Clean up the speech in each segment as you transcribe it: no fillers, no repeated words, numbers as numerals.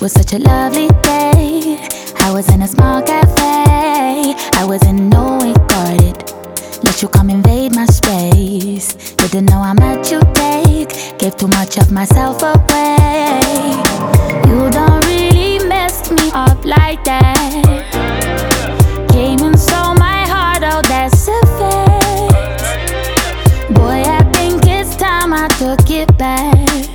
was such a lovely day. I was in a small cafe. I wasn't no guarded. Let you come invade my space. Didn't know how much you take. Gave too much of myself away. You don't really mess me up like that. Came and stole my heart, oh that's a fact. Boy, I think it's time I took it back.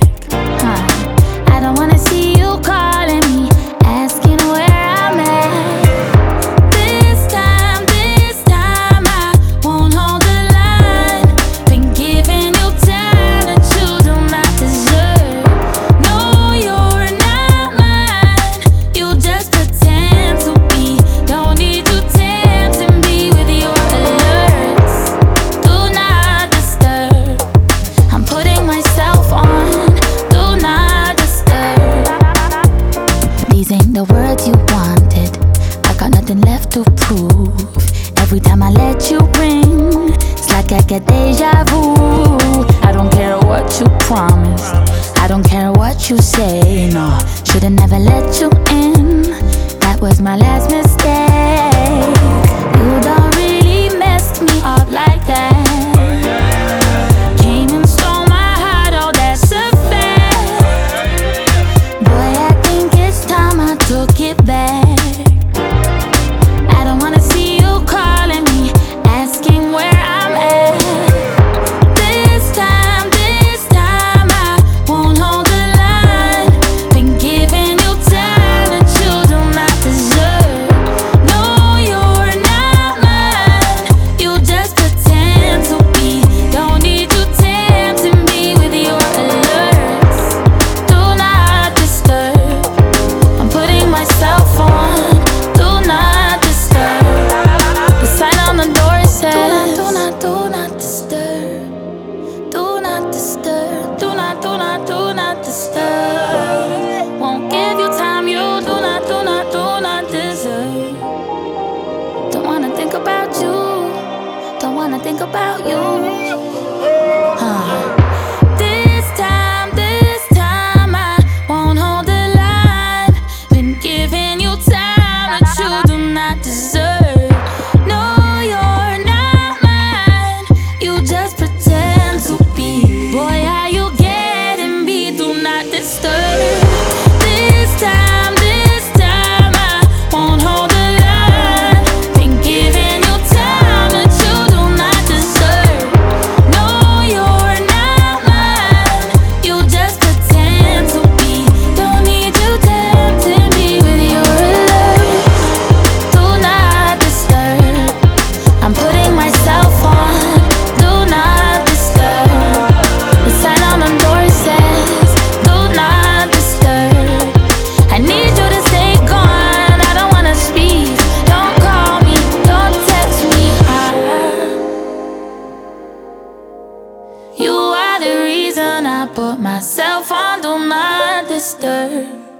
I don't wanna see you calling me, asking where I'm at. This time I won't hold the line. Been giving you time that you do not deserve. No, you're not mine. You just pretend to be. Don't need to tempt me with your alerts. Do not disturb. I'm putting myself on. Do not disturb. These ain't the words you wanted. I got nothing left to prove. Every time I let you ring, it's like I get deja vu. I don't care what you promised. I don't care what you say, no. Should've never let you in. That was my last mistake. You don't really mess me up like that. Came and stole my heart, oh that's a fact. Boy, I think it's time I took it back. I don't wanna see you calling me, asking where I'm at. This time I won't hold the line. Been giving you time that you do not deserve. No, you're not mine. You just pretend to be. Don't need to tempt me with your alerts. Do not disturb. I'm putting myself on. Do not disturb. The sign on the door says do not disturb. Do not disturb. Do not disturb. Won't give you time you do not deserve. Don't wanna think about you. Don't wanna think about you. This time I won't hold the line. Been giving you time that you do not deserve. No, you're not mine. You just pretend to be. Boy, how you getting me? Do not disturb. This time I won't hold the line. Been giving you time that you do not deserve. No, you're not mine. You just pretend to be. Don't need to tempt me with your alerts. Do not disturb. I'm putting myself on. Do not disturb. The sign on the door says do not disturb. I need you to stay gone. I don't wanna speak. Don't call me. Don't text me. You are the reason I put myself on. Do not disturb.